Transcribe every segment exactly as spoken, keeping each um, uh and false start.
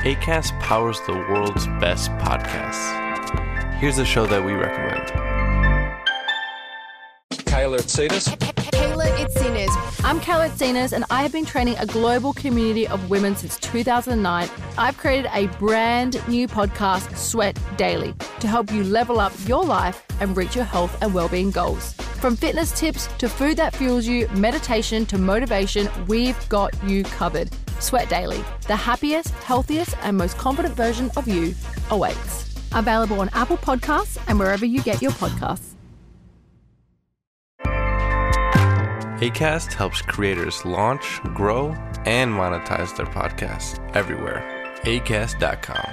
Acast powers the world's best podcasts. Here's a show that we recommend. Kayla Itsinas. Kayla Itsinas. I'm Kayla Itsinas, and I have been training a global community of women since two thousand nine. I've created a brand new podcast, Sweat Daily, to help you level up your life and reach your health and well-being goals. From fitness tips to food that fuels you, meditation to motivation, we've got you covered. Sweat Daily, the happiest, healthiest, and most confident version of you awaits. Available on Apple Podcasts and wherever you get your podcasts. Acast helps creators launch, grow, and monetize their podcasts everywhere. Acast dot com.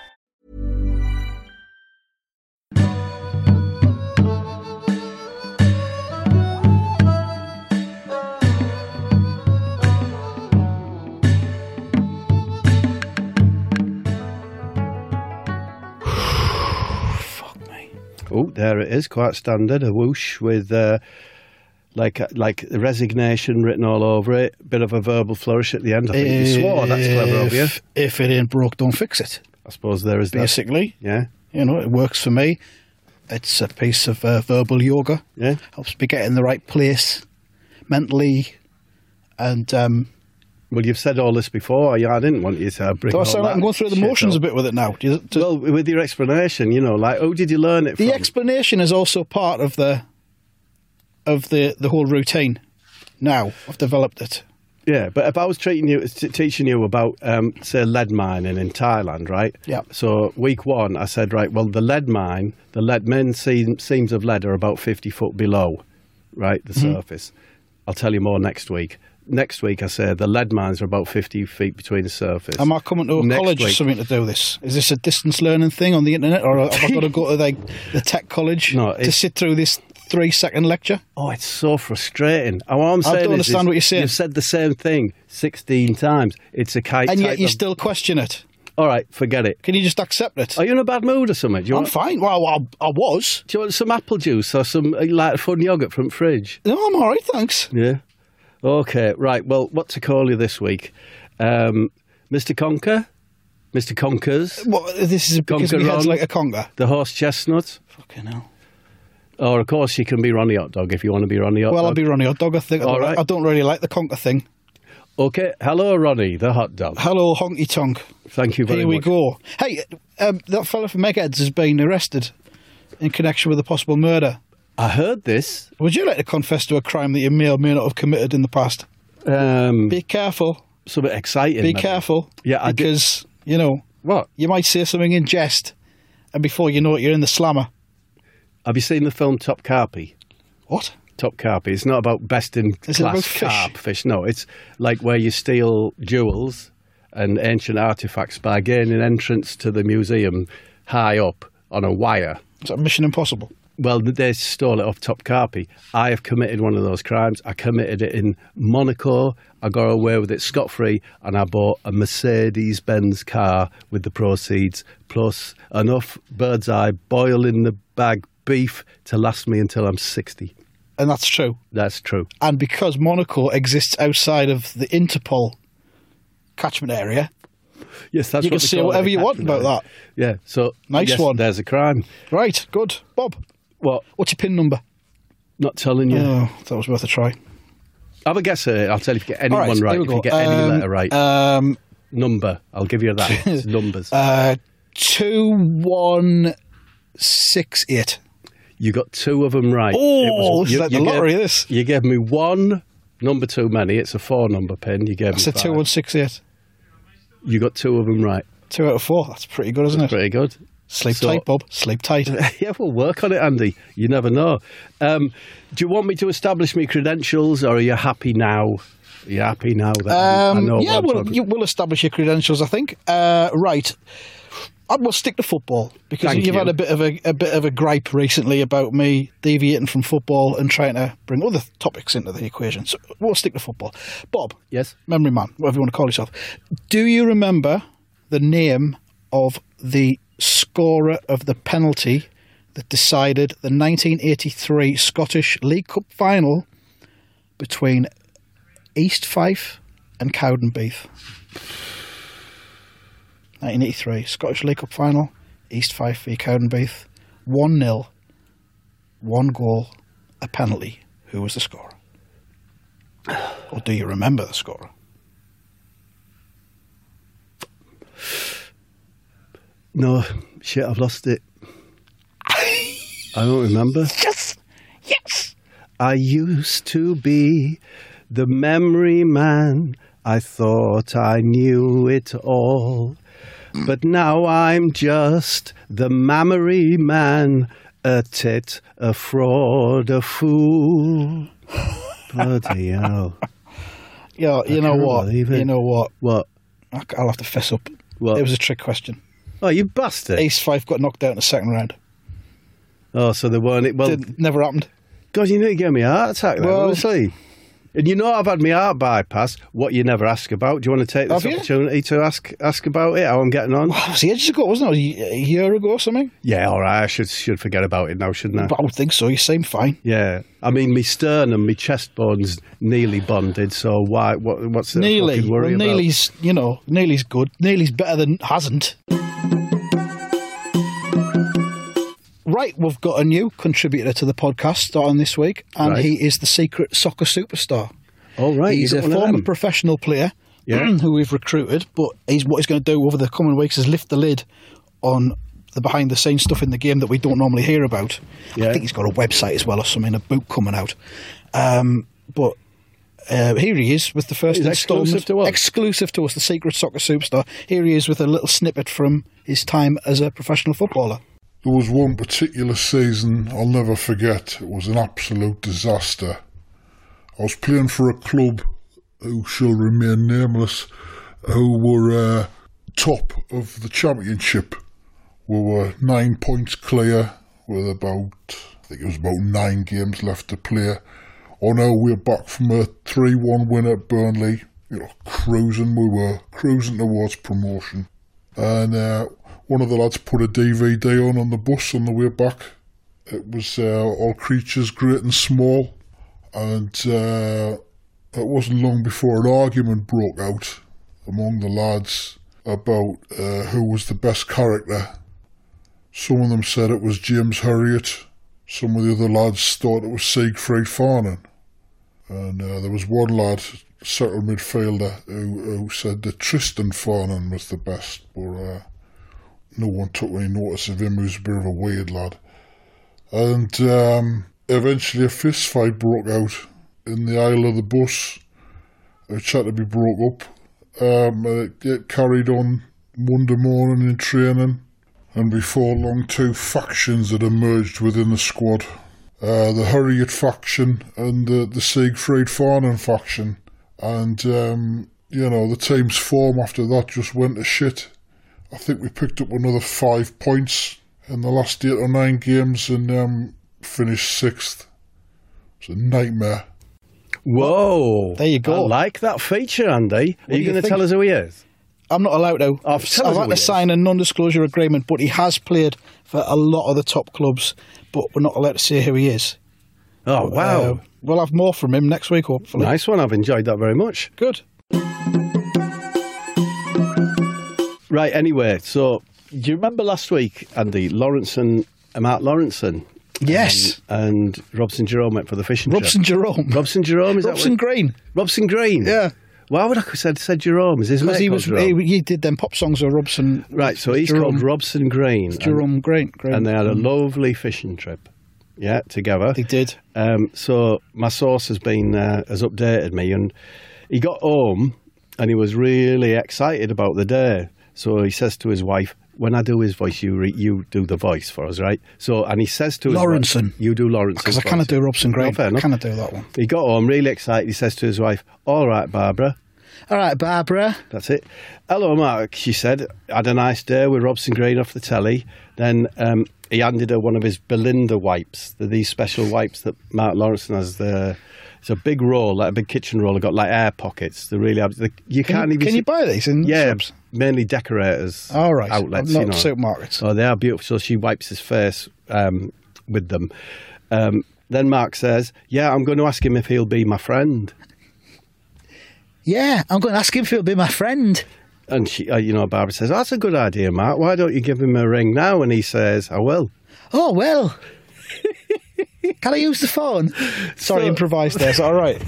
Oh, there it is, quite standard. A whoosh with uh, like like resignation written all over it. Bit of a verbal flourish at the end. I think if, you swore. That's clever of you. If it ain't broke, don't fix it. I suppose there is that. Basically, yeah. You know, it works for me. It's a piece of uh, verbal yoga. Yeah, helps me get in the right place mentally, and. Um, Well, you've said all this before. Yeah, I didn't want you to bring. Do I sound like I'm going through the motions up. a bit with it now? Do you, do, well, with your explanation, you know, like, oh, did you learn it? The from? explanation is also part of the of the the whole routine. Now I've developed it. Yeah, but if I was treating you, t- teaching you about, um, say, lead mining in Thailand, right? Yeah. So week one, I said, right, well, the lead mine, the lead main seam, seams of lead are about fifty foot below, right, the mm-hmm. surface. I'll tell you more next week. Next week, I say the lead mines are about fifty feet between the surface. Am I coming to a Next college week, or something to do this? Is this a distance learning thing on the internet, or have I got to go to the, the tech college no, to sit through this three-second lecture? Oh, it's so frustrating. What I'm saying I don't is, understand is what you're saying. You've said the same thing sixteen times. It's a kite, and yet you of... still question it. All right, forget it. Can you just accept it? Are you in a bad mood or something? Do you I'm want... fine. Well, I, I was. Do you want some apple juice or some like fun yogurt from the fridge? No, I'm all right, thanks. Yeah. Okay, right. Well, what to call you this week? Um, Mister Conker? Mister Conkers? What, this is because my head's like a conker? The horse chestnut? Fucking hell. Or, of course, you can be Ronnie Hot Dog if you want to be Ronnie Hot well, Dog. Well, I'll be Ronnie Hot Dog, I think. All I, right. I don't really like the conker thing. Okay. Hello, Ronnie, the hot dog. Hello, Honky Tonk. Thank you very Here much. Here we go. Hey, um, that fella from Eggheads has been arrested in connection with a possible murder. I heard this. Would you like to confess to a crime that you may or may not have committed in the past? Um, Be careful. Something exciting. Be maybe. careful. Yeah, I Because, did. you know, what? You might say something in jest, and before you know it, you're in the slammer. Have you seen the film Top Carpy? What? Top Carpy. It's not about best in Is class it about fish? carp fish. No, it's like where you steal jewels and ancient artifacts by gaining entrance to the museum high up on a wire. Is that Mission Impossible? Well, they stole it off Top Carpy. I have committed one of those crimes. I committed it in Monaco. I got away with it scot-free, and I bought a Mercedes-Benz car with the proceeds, plus enough bird's eye boil-in-the-bag beef to last me until I'm sixty. And that's true. That's true. And because Monaco exists outside of the Interpol catchment area, yes, that's you what can say whatever you want about area. that. Yeah, so nice yes, one. There's a crime. Right, good. Bob, what? What's your PIN number? Not telling you. Oh, that was worth a try. Have a guess at it. I'll tell you if you get anyone right, right. If go. you get um, any letter right. Um, Number. I'll give you that. It's numbers. Uh, two one six eight. You got two of them right. Oh, this is like the lottery, gave, this. You gave me one number too many. It's a four-number pin. You gave That's me a five. two one six eight. You got two of them right. Two out of four. That's pretty good, isn't That's it? pretty good. Sleep so, tight, Bob. Sleep tight. Yeah, we'll work on it, Andy. You never know. Um, do you want me to establish my credentials, or are you happy now? Are you happy now that um, I know yeah, what I'm we'll, you will establish your credentials, I think. Uh, right. I will stick to football because Thank you've you. had a bit of a, a bit of a gripe recently about me deviating from football and trying to bring other topics into the equation. So we'll stick to football. Bob, yes, memory man, whatever you want to call yourself. Do you remember the name of the scorer of the penalty that decided the nineteen eighty-three Scottish League Cup final between East Fife and Cowdenbeath? nineteen eighty-three, Scottish League Cup final, East Fife v Cowdenbeath, one nil, one goal, a penalty. Who was the scorer? Or do you remember the scorer? No, shit, I've lost it. I don't remember. Yes! Yes! I used to be the memory man. I thought I knew it all. But now I'm just the mammary man. A tit, a fraud, a fool. Bloody hell. Yeah, you I know can't what? believe it. You know what? What? I'll have to fess up. What? It was a trick question. Oh, you bastard. East Fife got knocked out in the second round. Oh, so they weren't it. Well, Did, never happened. God, you need to give me a heart attack then, Well- honestly. And you know I've had my heart bypass. What you never ask about. Do you want to take this Have you? opportunity to ask ask about it? How I'm getting on? Well, it was ages ago, wasn't it? A year ago or something? Yeah, all right. I should should forget about it now, shouldn't I? But I would think so. You seem fine. Yeah. I mean, my sternum, my chest bone's nearly bonded. So why? What, what's the Nearly. fucking worry Well, about? Nearly's, you know, Nearly's good. Nearly's better than hasn't. Right, we've got a new contributor to the podcast starting this week, and Right. he is the secret soccer superstar. Oh, right. He's you a got one of former them. professional player Yeah. who we've recruited, but he's what he's going to do over the coming weeks is lift the lid on the behind-the-scenes stuff in the game that we don't normally hear about. Yeah. I think he's got a website as well or something, a book coming out. Um, but uh, here he is with the first He's instalment. exclusive to us. Exclusive to us, the secret soccer superstar. Here he is with a little snippet from his time as a professional footballer. There was one particular season I'll never forget. It was an absolute disaster. I was playing for a club who shall remain nameless, who were uh, top of the championship. We were nine points clear with about, I think it was about nine games left to play. On our way back from a three one win at Burnley, you know, cruising, we were cruising towards promotion. And uh, one of the lads put a D V D on on the bus on the way back. It was uh, All Creatures Great and Small. And uh, it wasn't long before an argument broke out among the lads about uh, who was the best character. Some of them said it was James Herriot. Some of the other lads thought it was Siegfried Farnan. And uh, there was one lad, central midfielder, who, who said that Tristan Farnan was the best. But uh, no one took any notice of him. He was a bit of a weird lad. And um, eventually a fist fight broke out in the aisle of the bus, which had to be broke up. Um, it, it carried on Monday morning in training, and before long two factions had emerged within the squad. Uh, the Herriot faction and the, the Siegfried Farnan faction. And, um, you know, the team's form after that just went to shit. I think we picked up another five points in the last eight or nine games and um, finished sixth. It's a nightmare. Whoa. There you go. I like that feature, Andy. Are do you you going to think? tell us who he is? I'm not allowed to. Oh, tell us I've who had he to is. sign a non-disclosure agreement, but he has played for a lot of the top clubs, but we're not allowed to say who he is. Oh, wow. Uh, we'll have more from him next week, hopefully. Nice one. I've enjoyed that very much. Good. Right, anyway, so do you remember last week, Andy, Lawrence and uh, Mark Lawrenson? Yes. And, and Robson Jerome went for the fishing Robson trip. Jerome. Robson Jerome, is Robson that what? Green. Robson Green? Yeah. Why would I have said, said Jerome? Is his Because mate he called was, Jerome? he, he did them pop songs of Robson. Right, so he's Jerome, called Robson Green. Jerome Green. Green. And, and they had a lovely fishing trip, yeah, together. They did. Um, so my source has been uh, has updated me, and he got home and he was really excited about the day. So he says to his wife, "When I do his voice, you re- you do the voice for us, right?" So and he says to his Lawrenson. wife, "You do Lawrenson Because I cannot do Robson Green. No, fair I enough. cannot do that one. He got home really excited. He says to his wife, "All right, Barbara." All right, Barbara. That's it. "Hello, Mark," she said. "Had a nice day with Robson Green off the telly." Then um, he handed her one of his Belinda wipes. They're these special wipes that Mark Lawrenson has. The, it's a big roll, like a big kitchen roll. They've got like air pockets. They really have. They, you Can, can't you, even. can see- you buy these in Yeah, shops? mainly decorators. All right. Outlets, Not you know. supermarkets. Oh, they are beautiful. So she wipes his face um, with them. Um, then Mark says, "Yeah, I'm going to ask him if he'll be my friend." Yeah, I'm going to ask him if he'll be my friend. And, she, uh, you know, Barbara says, that's a good idea, Mark. Why don't you give him a ring now? And he says, I will. Oh, well. Can I use the phone? Sorry, so, improvised there. Is that all right?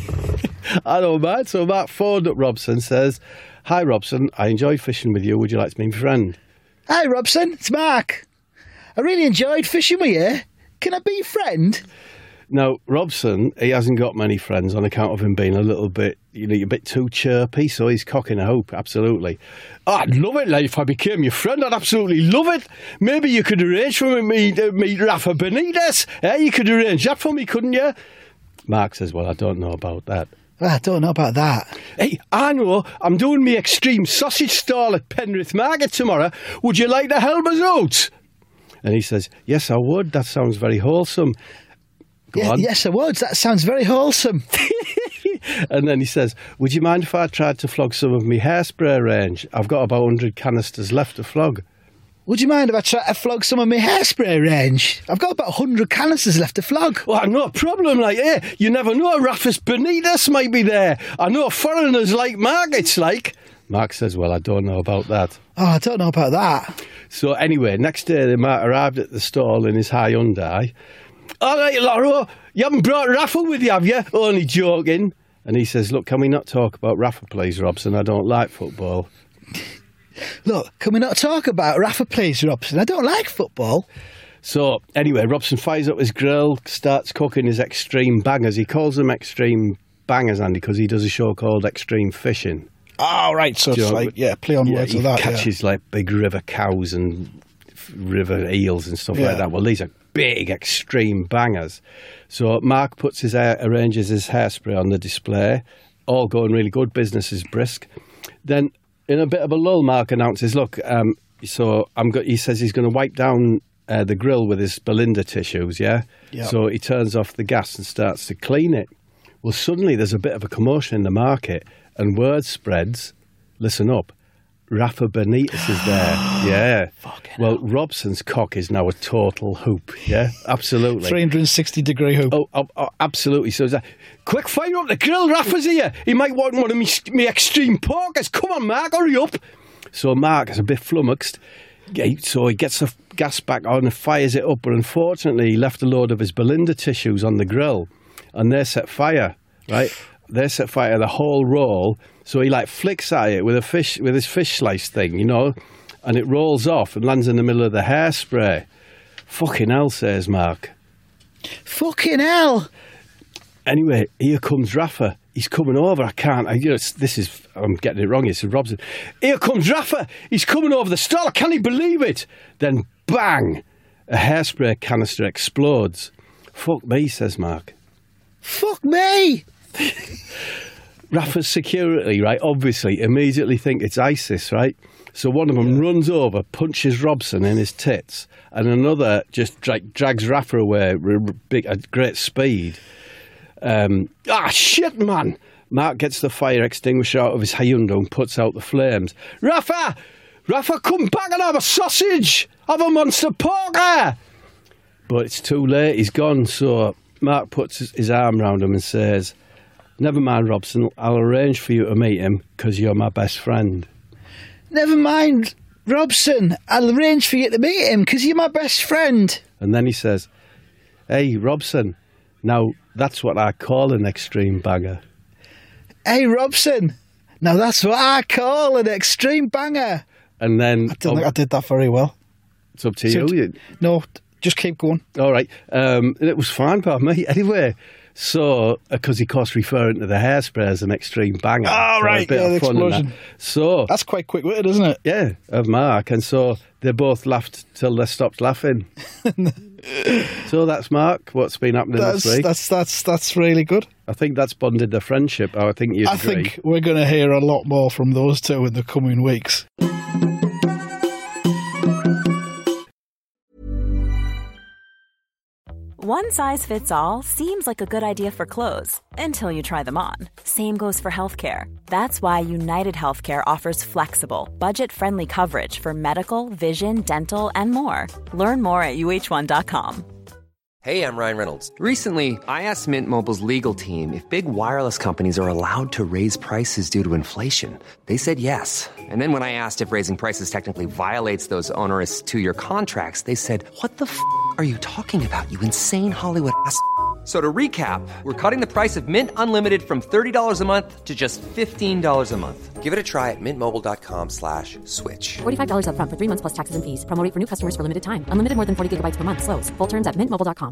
I don't mind. So Mark phoned up Robson, says, hi, Robson. I enjoyed fishing with you. Would you like to be my friend? Hi, Robson. It's Mark. I really enjoyed fishing with you. Can I be your friend? Now, Robson, he hasn't got many friends on account of him being a little bit, you know, a bit too chirpy, so he's cocking a hope, absolutely. Oh, I'd love it, like, if I became your friend, I'd absolutely love it. Maybe you could arrange for me to meet Rafa Benitez. Eh? You could arrange that for me, couldn't you? Mark says, well, I don't know about that. Well, I don't know about that. Hey, I know, I'm doing me extreme sausage stall at Penrith Market tomorrow. Would you like to help us out? And he says, yes, I would. That sounds very wholesome. Go yeah, on. Yes, I would. That sounds very wholesome. And then he says, would you mind if I tried to flog some of my hairspray range? I've got about one hundred canisters left to flog. Would you mind if I try to flog some of my hairspray range? I've got about one hundred canisters left to flog. Well, no problem, like, eh? You never know, Rafa's Benitez might be there. I know foreigners like markets, like. Mark says, well, I don't know about that. Oh, I don't know about that. So anyway, next day, the Mark arrived at the stall in his Hyundai. All right, Lauro, you haven't brought Rafa with you, have you? Only joking. And he says, look, can we not talk about Rafa, please, Robson? I don't like football. Look, can we not talk about Rafa, please, Robson? I don't like football. So, anyway, Robson fires up his grill, starts cooking his extreme bangers. He calls them extreme bangers, Andy, because he does a show called Extreme Fishing. Oh, right, so it's like, yeah, play on yeah, words he of that. catches, yeah. like, big river cows and river eels and stuff yeah. like that. Well, these are big, extreme bangers. So Mark puts his hair, arranges his hairspray on the display. All going really good. Business is brisk. Then, in a bit of a lull, Mark announces, look, um, so I'm go- he says he's going to wipe down uh, the grill with his Belinda tissues, yeah? Yep. So he turns off the gas and starts to clean it. Well, suddenly there's a bit of a commotion in the market and word spreads, listen up, Rafa Benitez is there, yeah. Fucking well, hell. Robson's cock is now a total hoop, yeah, absolutely. three hundred sixty degree hoop. Oh, oh, oh absolutely. So, that, quick, fire up the grill, Rafa's here. He might want one of me, me extreme porkers. Come on, Mark, hurry up. So Mark is a bit flummoxed. Yeah, so he gets the gas back on and fires it up, but unfortunately he left a load of his Belinda tissues on the grill, and they set fire, right? They set fire to the whole roll. So he like flicks at it with a fish, with his fish slice thing, you know, and it rolls off and lands in the middle of the hairspray. Fucking hell, says Mark. Fucking hell. Anyway, here comes Rafa. He's coming over. I can't. I, you know, this is. I'm getting it wrong. It's Robson. Here comes Rafa. He's coming over the stall. Can he believe it? Then bang, a hairspray canister explodes. Fuck me, says Mark. Fuck me. Rafa's security, right, obviously, immediately think it's ISIS, right? So one of them yeah. runs over, punches Robson in his tits, and another just dra- drags Rafa away big, at great speed. Um, ah, shit, man! Mark gets the fire extinguisher out of his Hyundai and puts out the flames. Rafa! Rafa, come back and have a sausage! Have a monster porker! But it's too late, he's gone, so Mark puts his, his arm round him and says, never mind, Robson, I'll arrange for you to meet him because you're my best friend. Never mind, Robson, I'll arrange for you to meet him because you're my best friend. And then he says, hey, Robson, now that's what I call an extreme banger. Hey, Robson, now that's what I call an extreme banger. And then... I don't oh, think I did that very well. It's up to so, you. No, just keep going. All right. Um, it was fine, pardon me. Anyway... So, because he of course referring to the hairspray as an extreme banger. Oh, right, a bit yeah, of the fun explosion. That. So, that's quite quick-witted, isn't it? Yeah, of Mark. And so they both laughed till they stopped laughing. So that's Mark, what's been happening that's, this week. That's, that's, that's really good. I think that's bonded the friendship. I think you'd I agree. think we're going to hear a lot more from those two in the coming weeks. One size fits all seems like a good idea for clothes until you try them on. Same goes for healthcare. That's why United Healthcare offers flexible, budget-friendly coverage for medical, vision, dental, and more. Learn more at U H one dot com. Hey, I'm Ryan Reynolds. Recently, I asked Mint Mobile's legal team if big wireless companies are allowed to raise prices due to inflation. They said yes. And then when I asked if raising prices technically violates those onerous two-year contracts, they said, what the f*** are you talking about, you insane Hollywood ass f- So to recap, we're cutting the price of Mint Unlimited from thirty dollars a month to just fifteen dollars a month. Give it a try at mintmobile.com slash switch. forty-five dollars up front for three months plus taxes and fees. Promo rate for new customers for limited time. Unlimited more than forty gigabytes per month. Slows full terms at mint mobile dot com.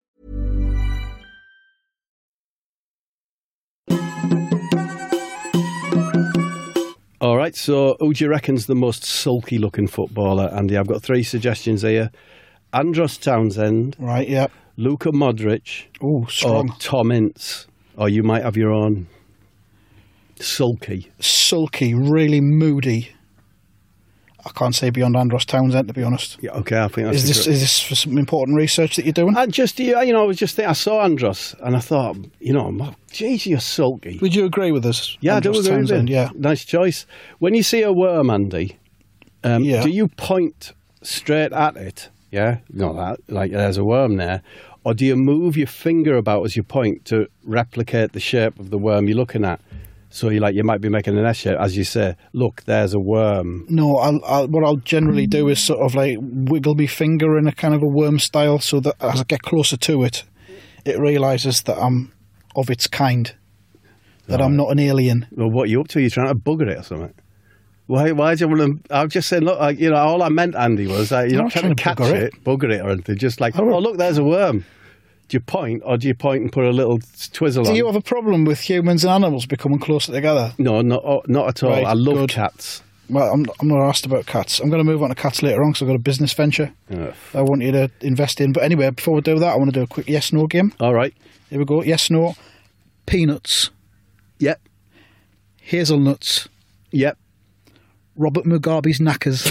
All right, so who do you reckon's the most sulky-looking footballer, Andy? I've got three suggestions here. Andros Townsend. Right, yeah. Luka Modric. Oh, strong. Or Tom Ince. Or you might have your own. Sulky. Sulky, really moody. I can't say beyond Andros Townsend, to be honest. Yeah, okay, I think that's Is this, is this for some important research that you're doing? I just, you know, I was just thinking, I saw Andros and I thought, you know, geez, you're sulky. Would you agree with us? Yeah, Andros I do agree Townsend, with you. yeah. Nice choice. When you see a worm, Andy, um, Yeah. do you point straight at it? Yeah, not that, like there's a worm there. Or do you move your finger about as you point to replicate the shape of the worm you're looking at? So you like you might be making an S shape, as you say. Look, there's a worm. No, I'll, I'll, what I'll generally do is sort of like wiggle my finger in a kind of a worm style, so that as I get closer to it, it realises that I'm of its kind, that Right. I'm not an alien. Well, what are you up to? Are you trying to bugger it or something? Why? Why do you want to? I'm just saying. Look, like, you know, all I meant, Andy, was uh, you're I'm not trying, to catch bugger it, it. bugger it, or anything. Just like, I won't. oh, look, there's a worm. Do you point, or do you point and put a little twizzle Do on? you have a problem with humans and animals becoming closer together? No, not oh, not at all. Right, I love good. cats. Well, I'm, I'm not asked about cats. I'm going to move on to cats later on because I've got a business venture Ugh. I want you to invest in. But anyway, before we do that, I want to do a quick yes-no game. All right. Here we go. Yes-no. Peanuts. Yep. Hazelnuts. Yep. Robert Mugabe's knackers.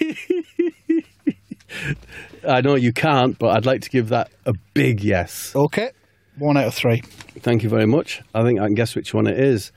I know you can't, but I'd like to give that a big yes. Okay. One out of three. Thank you very much. I think I can guess which one it is.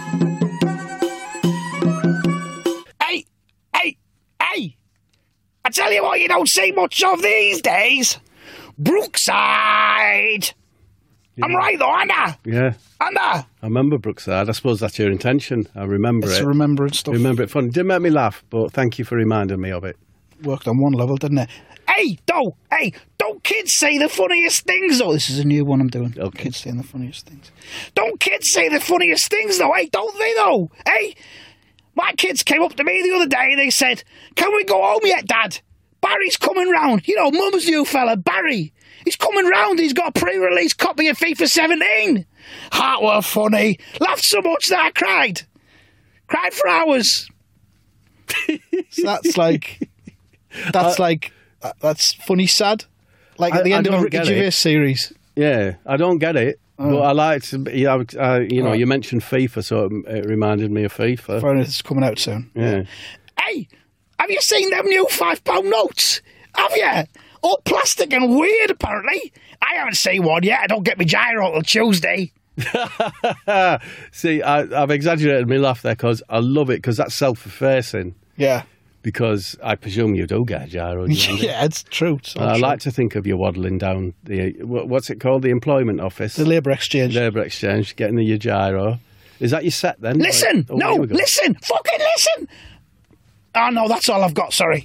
Hey, hey, hey! I tell you what you don't see much of these days. Brookside! I'm right though, aren't I? Yeah. Aren't I? I remember Brookside. I suppose that's your intention. I remember It's it. remembering stuff. Remember it fun. Didn't make me laugh, but thank you for reminding me of it. Worked on one level, didn't it? Hey, don't, hey, don't kids say the funniest things though. This is a new one I'm doing. Okay. Kids saying the funniest things. Don't kids say the funniest things though, hey, don't they though? Hey, my kids came up to me the other day and they said, can we go home yet, Dad? Barry's coming round. You know, Mum's new fella, Barry. He's coming round. He's got a pre-release copy of FIFA seventeen. Heart were funny. Laughed so much that I cried. Cried for hours. So that's like, that's Uh, like, uh, that's funny sad. Like at I- the I end of a don't Ricky get Gervais it. series. Yeah, I don't get it, but I like to. You know, uh, you, know Right. you mentioned FIFA, so it, it reminded me of FIFA. Fair enough, it's coming out soon. Yeah. Hey, have you seen them new five pound notes? Have you? All plastic and weird, apparently. I haven't seen one yet. I don't get my gyro till Tuesday. See, I, I've exaggerated my laugh there because I love it because that's self-effacing. Yeah. Because I presume you do get a gyro. do you, Andy? Yeah, it's true. It's all I true. like to think of you waddling down the what- what's it called, the employment office, The Labour Exchange. Labour Exchange, getting the, your gyro. Is that your set then? Listen, Like, oh, no, here we go. listen, fucking listen. Oh, no, that's all I've got, sorry.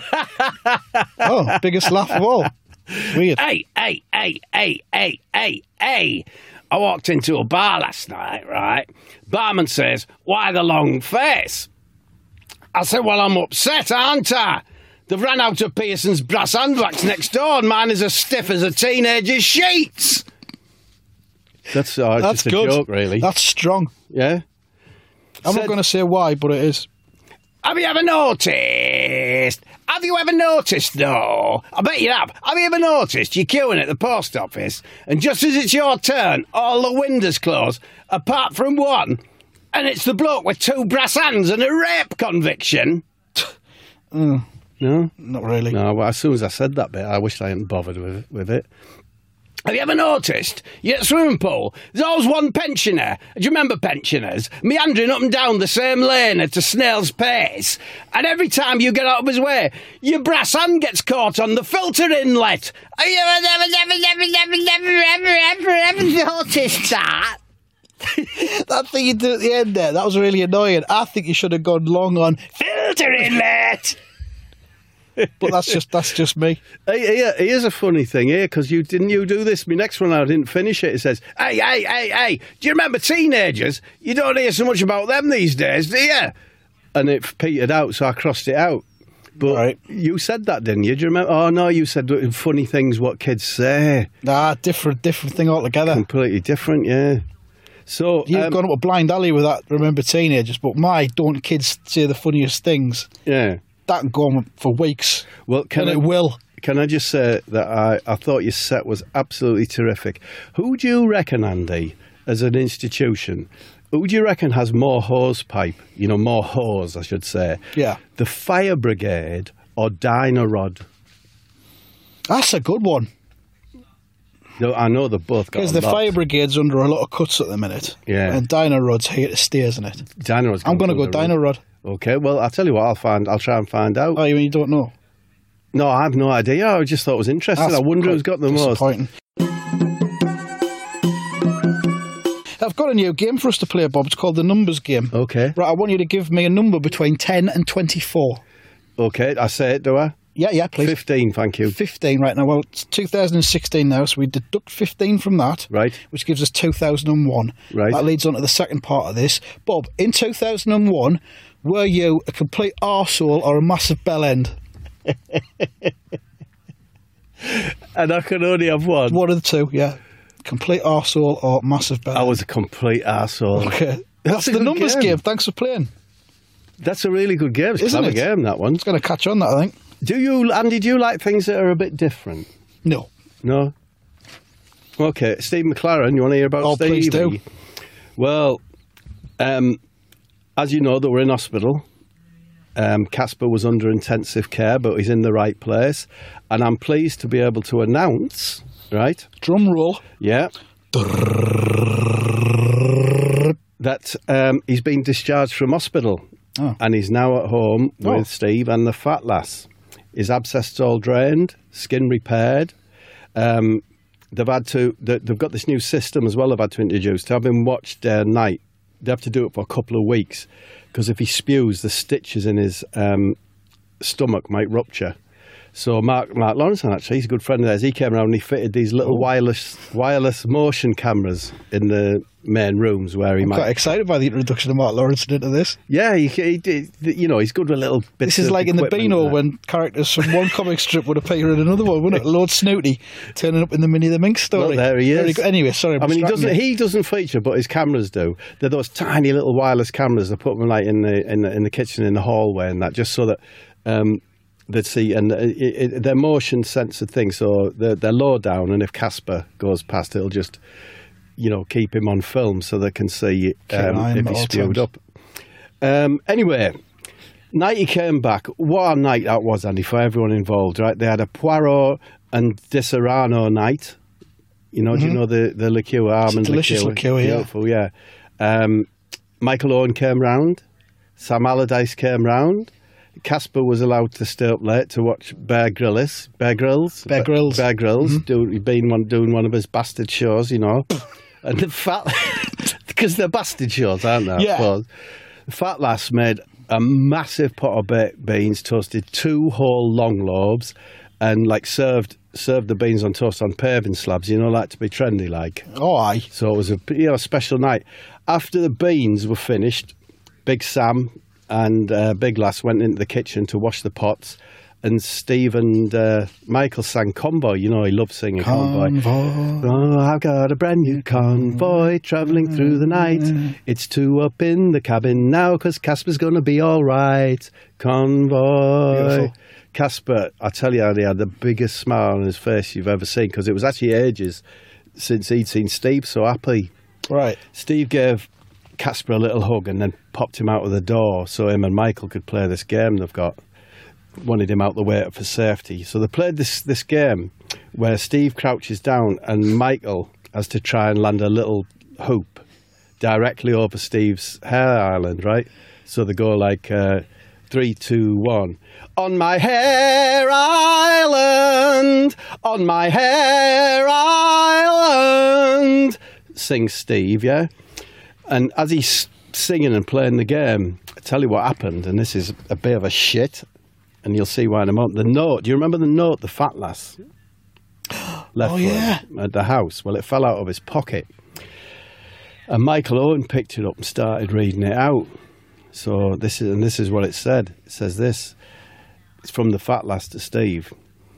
Oh, biggest laugh of all. Weird. Hey, hey, hey, hey, hey, hey, hey. I walked into a bar last night, right? Barman says, why the long face? I said, well, I'm upset, aren't I? They've ran out of Pearson's brass handbags next door and mine is as stiff as a teenager's sheets. That's, uh, That's just a good. joke, really. That's strong. Yeah. I'm Said- not going to say why, but it is. Have you ever noticed? Have you ever noticed, though? I bet you have. Have you ever noticed you're queuing at the post office and just as it's your turn, all the windows close, apart from one, and it's the bloke with two brass hands and a rape conviction? No? Not really. No, well, as soon as I said that bit, I wished I hadn't bothered with, with it. Have you ever noticed? You're at a swimming pool, there's always one pensioner. Do you remember pensioners? Meandering up and down the same lane at a snail's pace. And every time you get out of his way, your brass hand gets caught on the filter inlet. Have you ever, never, never, never, never, never, ever, ever, ever noticed that? That thing you did at the end there, that was really annoying. I think you should have gone long on filter inlet. But that's just that's just me. Hey, hey, here's a funny thing here, because you didn't you do this? My next one, I didn't finish it. It says, hey, hey, hey, hey, do you remember teenagers? You don't hear so much about them these days, do you? And it petered out, so I crossed it out. But right. You said that, didn't you? Do you remember? Oh, no, you said funny things what kids say. Nah, different, different thing altogether. Completely different, yeah. So You've um, gone up a blind alley with that, remember teenagers, but my, don't kids say the funniest things? Yeah. That can go on for weeks. Well, can and I, it will. Can I just say that I, I thought your set was absolutely terrific. Who do you reckon, Andy, as an institution, who do you reckon has more hose pipe, you know, more hose, I should say? Yeah. The Fire Brigade or Dynarod? That's a good one. No, I know they've both got Because a the lot. Fire Brigade's under a lot of cuts at the minute. Yeah. And Dynarod's here to stay, isn't it? Dynarod's I'm going to go under the road. Dynarod. Okay, well, I'll tell you what, I'll find. I'll try and find out. Oh, you mean you don't know? No, I have no idea. I just thought it was interesting. That's I wonder quite who's got the most. disappointing. I've got a new game for us to play, Bob. It's called the Numbers Game. Okay. Right, I want you to give me a number between ten and twenty-four. Okay, I say it, do I? Yeah, yeah, please. fifteen, thank you. fifteen right now. Well, it's two thousand sixteen now, so we deduct fifteen from that. Right. Which gives us two thousand one. Right. That leads on to the second part of this. Bob, in two thousand one, were you a complete arsehole or a massive bellend? And I can only have one. One of the two, yeah. Complete arsehole or massive bellend. I was a complete arsehole. Okay. That's, a the good Numbers game. Game. Thanks for playing. That's a really good game. It's a Isn't clever it? game, that one. It's going to catch on, that, I think. Do you, Andy, do you like things that are a bit different? No. No? Okay, Steve McLaren, you want to hear about Oh, Stevie? please do. Well, um, as you know, that we're in hospital. Um, Casper was under intensive care, but he's in the right place. And I'm pleased to be able to announce, right? Drum roll. Yeah. That um, he's been discharged from hospital. Oh. And he's now at home with Oh. Steve and the fat lass. His abscess all drained, skin repaired. Um, they've had to. they- They've got this new system as well. They've had to introduce to have him watched day and night. They have to do it for a couple of weeks because if he spews, the stitches in his um, stomach might rupture. So Mark Mark Lawrence, actually, he's a good friend of theirs. He came around and he fitted these little Oh. wireless wireless motion cameras in the main rooms where he I'm might. quite excited by the introduction of Mark Lawrence into this. Yeah, he, he did. You know, he's good with little bits. This is of like in the equipment Beano there. when characters from one comic strip would appear in another one, wouldn't it? Lord Snooty turning up in the Minnie the Minx story. Well, there he is. Very good. Anyway, sorry. I'm I mean, he distracting doesn't. you. He doesn't feature, but his cameras do. They're those tiny little wireless cameras. They put them like in the in the, in the kitchen, in the hallway, and that, just so that um, they'd see. And it, it, they're motion censored things, so they're, they're low down. And if Casper goes past, it'll just, you know, keep him on film so they can see Keep an um, eye on if him at he's all spewed times. up. Um, anyway. Night he came back. What a night that was, Andy, for everyone involved, right? They had a Poirot and Di Serrano night. You know, do you know the, the liqueur, almond delicious liqueur, yeah. Beautiful, yeah. Um, Michael Owen came round. Sam Allardyce came round. Casper was allowed to stay up late to watch Bear Grylls. Bear Grylls? Bear Grylls. Bear Grylls, do, being one, doing one of his bastard shows, you know. And the fat... Because they're bastard shows, aren't they? I Yeah. suppose. The fat lass made a massive pot of baked beans, toasted two whole long lobes, and like served served the beans on toast on paving slabs, you know, like to be trendy like. Oh, aye. So it was a you know special night. After the beans were finished, Big Sam and uh, Big Lass went into the kitchen to wash the pots, and Steve and uh, Michael sang Convoy. You know, he loved singing Convoy. Convoy. Oh, I've got a brand new convoy travelling through the night. It's two up in the cabin now, 'cause Casper's going to be all right. Convoy. Beautiful. Casper, I tell you, he had the biggest smile on his face you've ever seen, because it was actually ages since he'd seen Steve so happy. Right. Steve gave Casper a little hug and then popped him out of the door so him and Michael could play this game they've got. Wanted him out the way for safety. So they played this, this game where Steve crouches down and Michael has to try and land a little hoop directly over Steve's hair island, right? So they go like uh, three, two, one. On my hair island, on my hair island, sings Steve, yeah? And as he's singing and playing the game, I tell you what happened, and this is a bit of a shit, and you'll see why in a moment. The note, do you remember the note the fat lass left Oh, for yeah. him at the house? Well, it fell out of his pocket. And Michael Owen picked it up and started reading it out. So this is, and this is what it said. It says this. It's from the fat lass to Steve.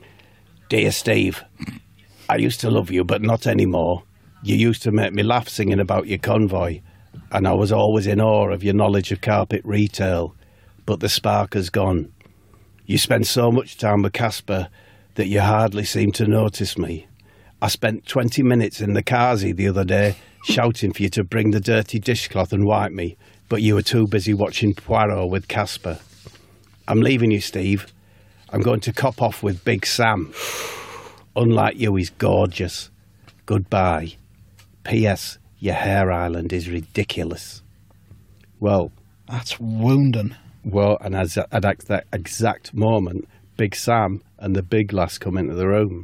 Dear Steve, I used to love you, but not anymore. You used to make me laugh singing about your convoy, and I was always in awe of your knowledge of carpet retail. But the spark has gone. You spend so much time with Casper that you hardly seem to notice me. I spent twenty minutes in the Kazi the other day shouting for you to bring the dirty dishcloth and wipe me, but you were too busy watching Poirot with Casper. I'm leaving you, Steve. I'm going to cop off with Big Sam. Unlike you, he's gorgeous. Goodbye. P S. Your hair island is ridiculous. Well, That's wounding. well, and as at that exact moment, Big Sam and the big lass come into the room.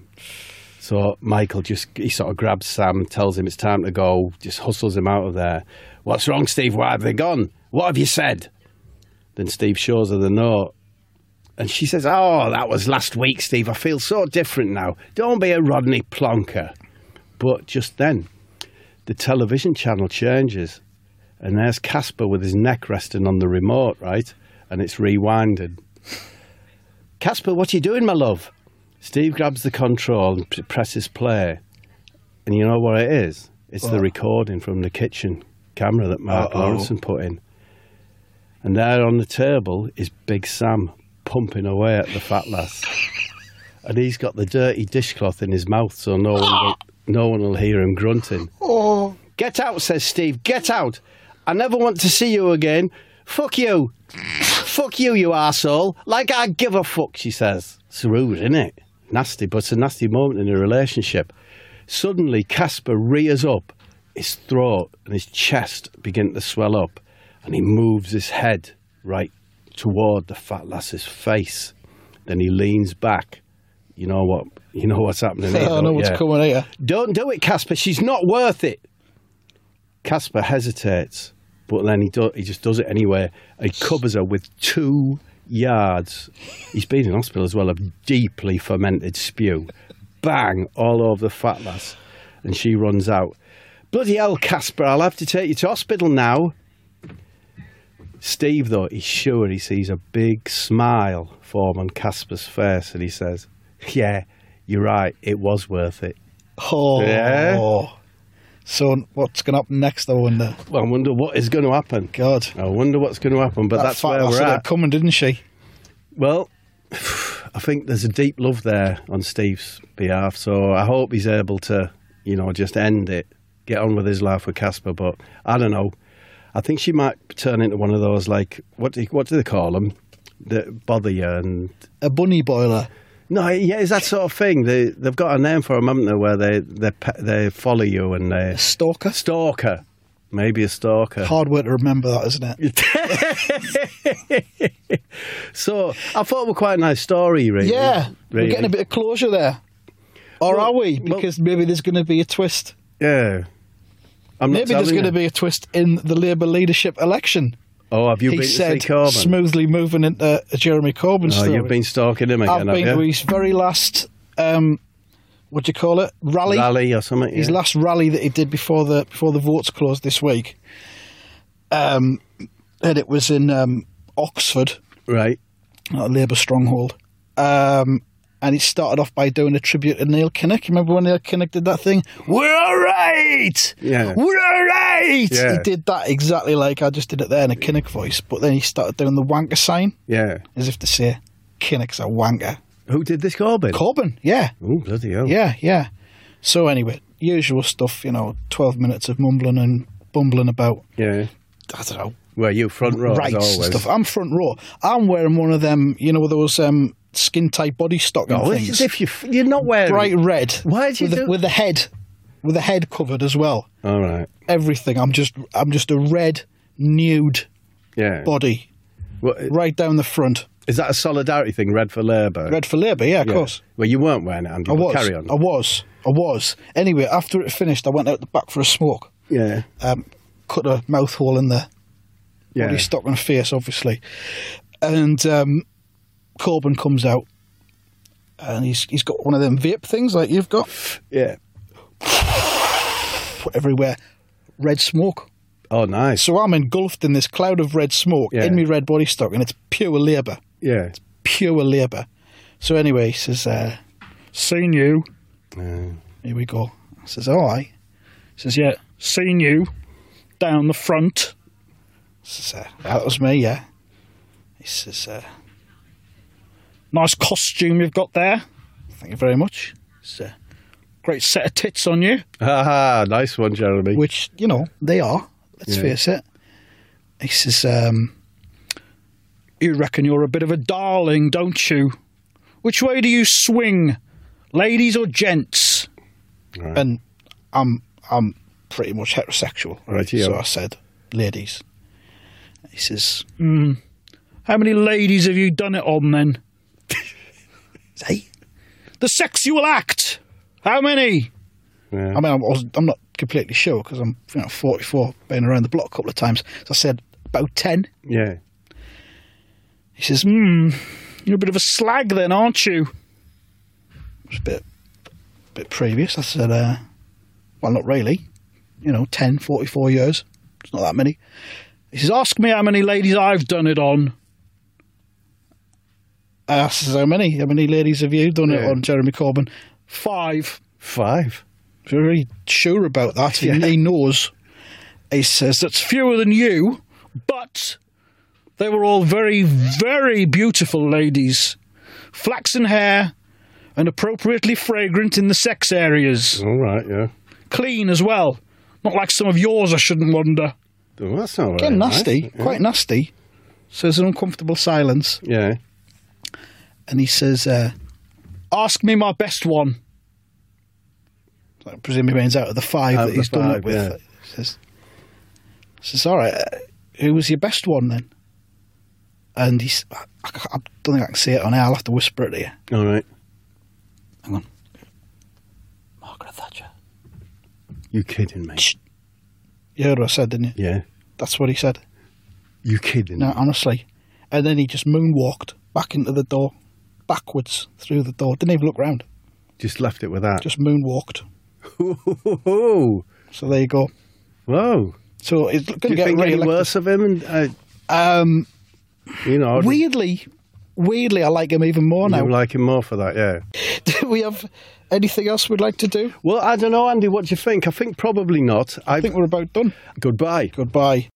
So Michael just, he sort of grabs Sam, tells him it's time to go, just hustles him out of there. What's wrong, Steve? Why have they gone? What have you said? Then Steve shows her the note. And she says, oh, that was last week, Steve. I feel so different now. Don't be a Rodney Plonker. But just then, the television channel changes. And there's Casper with his neck resting on the remote, right? And it's rewinded. Casper, what are you doing, my love? Steve grabs the control and p- presses play. And you know what it is? It's What? the recording from the kitchen camera that Mark Uh-oh. Lawrenson put in. And there on the table is Big Sam pumping away at the fat lass. And he's got the dirty dishcloth in his mouth so no one will, no one will hear him grunting. Oh. Get out, says Steve. Get out. I never want to see you again. Fuck you. Fuck you, you arsehole. Like I give a fuck, she says. It's rude, isn't it? Nasty, but it's a nasty moment in a relationship. Suddenly, Casper rears up. His throat and his chest begin to swell up. And he moves his head right toward the fat lass's face. Then he leans back. You know what? You know what's happening here. I know don't what's you? coming here. Don't do it, Casper. She's not worth it. Casper hesitates, but then he do, he just does it anyway. He covers her with two yards. He's been in hospital as well, of deeply fermented spew. Bang, all over the fat lass. And she runs out. Bloody hell, Casper, I'll have to take you to hospital now. Steve, though, he's sure he sees a big smile form on Casper's face, and he says, yeah, you're right, it was worth it. Oh. Yeah. So what's going to happen next, I wonder? Well, I wonder what is going to happen. God. I wonder what's going to happen, but That that's fat where lass we're had it at. coming, didn't she? Well, I think there's a deep love there on Steve's behalf, so I hope he's able to, you know, just end it, get on with his life with Casper, but I don't know. I think she might turn into one of those, like, what do, you, what do they call them, that bother you and... A bunny boiler. No, yeah, it's that sort of thing. They, they've got a name for them, haven't they, where they, they, pe- they follow you and they... A stalker. Stalker. Maybe a stalker. Hard way to remember that, isn't it? So, I thought it was quite a nice story, really. Yeah. really. We're getting a bit of closure there. Or Well, are we? well- Because maybe there's going to be a twist. Yeah. I'm not Maybe there's telling going to you. be a twist in the Labour leadership election. Oh, have you he been said, to see Corbyn? smoothly moving into a Jeremy Corbyn Oh, story. you've been stalking him I've again, been have to you? his very last, um, what do you call it, rally? Rally or something? His yeah. last rally that he did before the before the votes closed this week. Um, and it was in um, Oxford, Right. a Labour stronghold. Um, and he started off by doing a tribute to Neil Kinnock. Remember when Neil Kinnock did that thing? We're all right! Yeah. We're all right! Yeah. He did that exactly like I just did it there in a Kinnock voice. But then he started doing the wanker sign, Yeah. as if to say, Kinnock's a wanker. Who did this, Corbyn? Corbyn, yeah. Oh, bloody hell. Yeah, yeah. So anyway, usual stuff, you know, twelve minutes of mumbling and bumbling about, Yeah. I don't know, Well, you front row, as rights and always. stuff. I'm front row. I'm wearing one of them, you know, those um, skin tight body stocking Oh, things. as if you you're not wearing Bright red. Why did you with do the, with the head, with the head covered as well. All right. Everything. I'm just, I'm just a red nude Yeah. body, Well, right down the front. is that a solidarity thing? Red for Labour. Red for Labour, yeah, of Yeah. course. Well, you weren't wearing it, Andy. I but was. Carry on. I was. I was. Anyway, after it finished, I went out the back for a smoke. Yeah. Um, cut a mouth hole in the Yeah. body stock and face, obviously. And um, Corbyn comes out, and he's he's got one of them vape things like you've got Yeah. everywhere. Red smoke. Oh, nice. So I'm engulfed in this cloud of red smoke Yeah. in my red body stock, and it's pure Labour. Yeah. Pure Labour. So anyway, he says, uh, seen you. Uh, Here we go. I says, all right. He says, yeah, seen you down the front. I says, uh, that was me, yeah. He says, uh, nice costume you've got there. Thank you very much. It's a great set of tits on you, haha, nice one, Jeremy. which, you know, they are. Let's Yeah. face it. He says, um, you reckon you're a bit of a darling, don't you? Which way do you swing, ladies or gents? Right. And I'm I'm pretty much heterosexual. Right, yeah. So I said, ladies. He says, hmm, how many ladies have you done it on then? Say, the sexual act. How many? Yeah. I mean, I was, I'm not completely sure because I'm you know, forty-four, been around the block a couple of times. So I said, about ten. Yeah. He says, hmm, you're a bit of a slag then, aren't you? It was a bit, bit previous. I said, uh, well, not really. You know, ten, forty-four years. It's not that many. He says, ask me how many ladies I've done it on. I says, how many? How many ladies have you done it Yeah. on, Jeremy Corbyn? Five. Five. Very sure about that. He- Yeah. He knows. He says, that's fewer than you, but they were all very, very beautiful ladies. Flaxen hair and appropriately fragrant in the sex areas. All right, yeah. Clean as well. Not like some of yours, I shouldn't wonder. Oh, that's not right. Again, nasty. Nice. Yeah. Quite nasty. So there's an uncomfortable silence. Yeah. And he says, uh, ask me my best one. I presume he means out of the five Out that of he's the done five, it with. yeah. He says, he says, all right, uh, who was your best one then? And he's, I, I don't think I can say it on air. I'll have to whisper it to you. All right. Hang on. Margaret Thatcher. You kidding me? Shh. You heard what I said, didn't you? Yeah. That's what he said. You kidding No, me? honestly. And then he just moonwalked back into the door, backwards through the door. Didn't even look round. Just left it with that. Just moonwalked. Whoa. So there you go. Whoa. So he's going Do to you get think any re-elected. worse of him? And uh, Um, you know, weirdly, weirdly, I like him even more now. you like him more for that, yeah. Do we have anything else we'd like to do? Well, I don't know, Andy. What do you think? I think probably not. I think we're about done. Goodbye. Goodbye.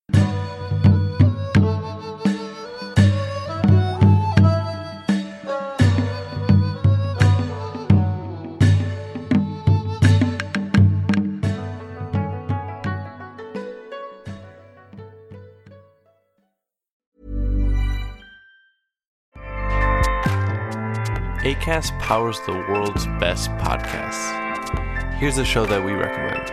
Acast powers the world's best podcasts. Here's a show that we recommend.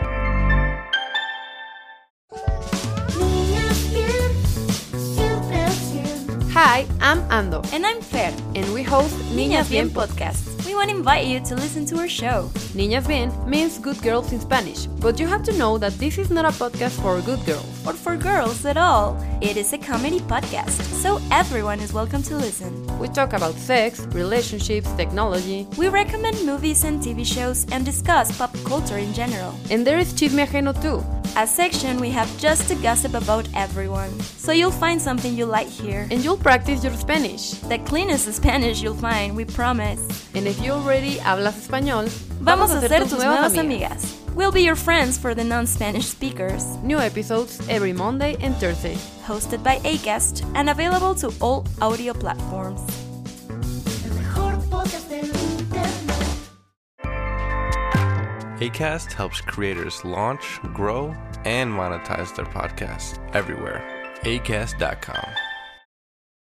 Hi, I'm Ando, And I'm Fer. and we host Niñas Bien Podcast. We want to invite you to listen to our show. Niñas Bien means good girls in Spanish, but you have to know that this is not a podcast for good girls. Or for girls at all. It is a comedy podcast, so everyone is welcome to listen. We talk about sex, relationships, technology, We recommend movies and T V shows and discuss pop culture in general. and there is Chisme Ajeno too. A section we have just to gossip about everyone. So you'll find something you like here. And you'll practice your Spanish. The cleanest Spanish you'll find, we promise. And if you already hablas español, Vamos a ser tus nuevas amigas. We'll be your friends for the non-Spanish speakers. New episodes every Monday and Thursday. Hosted by Acast and available to all audio platforms. Acast helps creators launch, grow, and monetize their podcasts everywhere. acast dot com.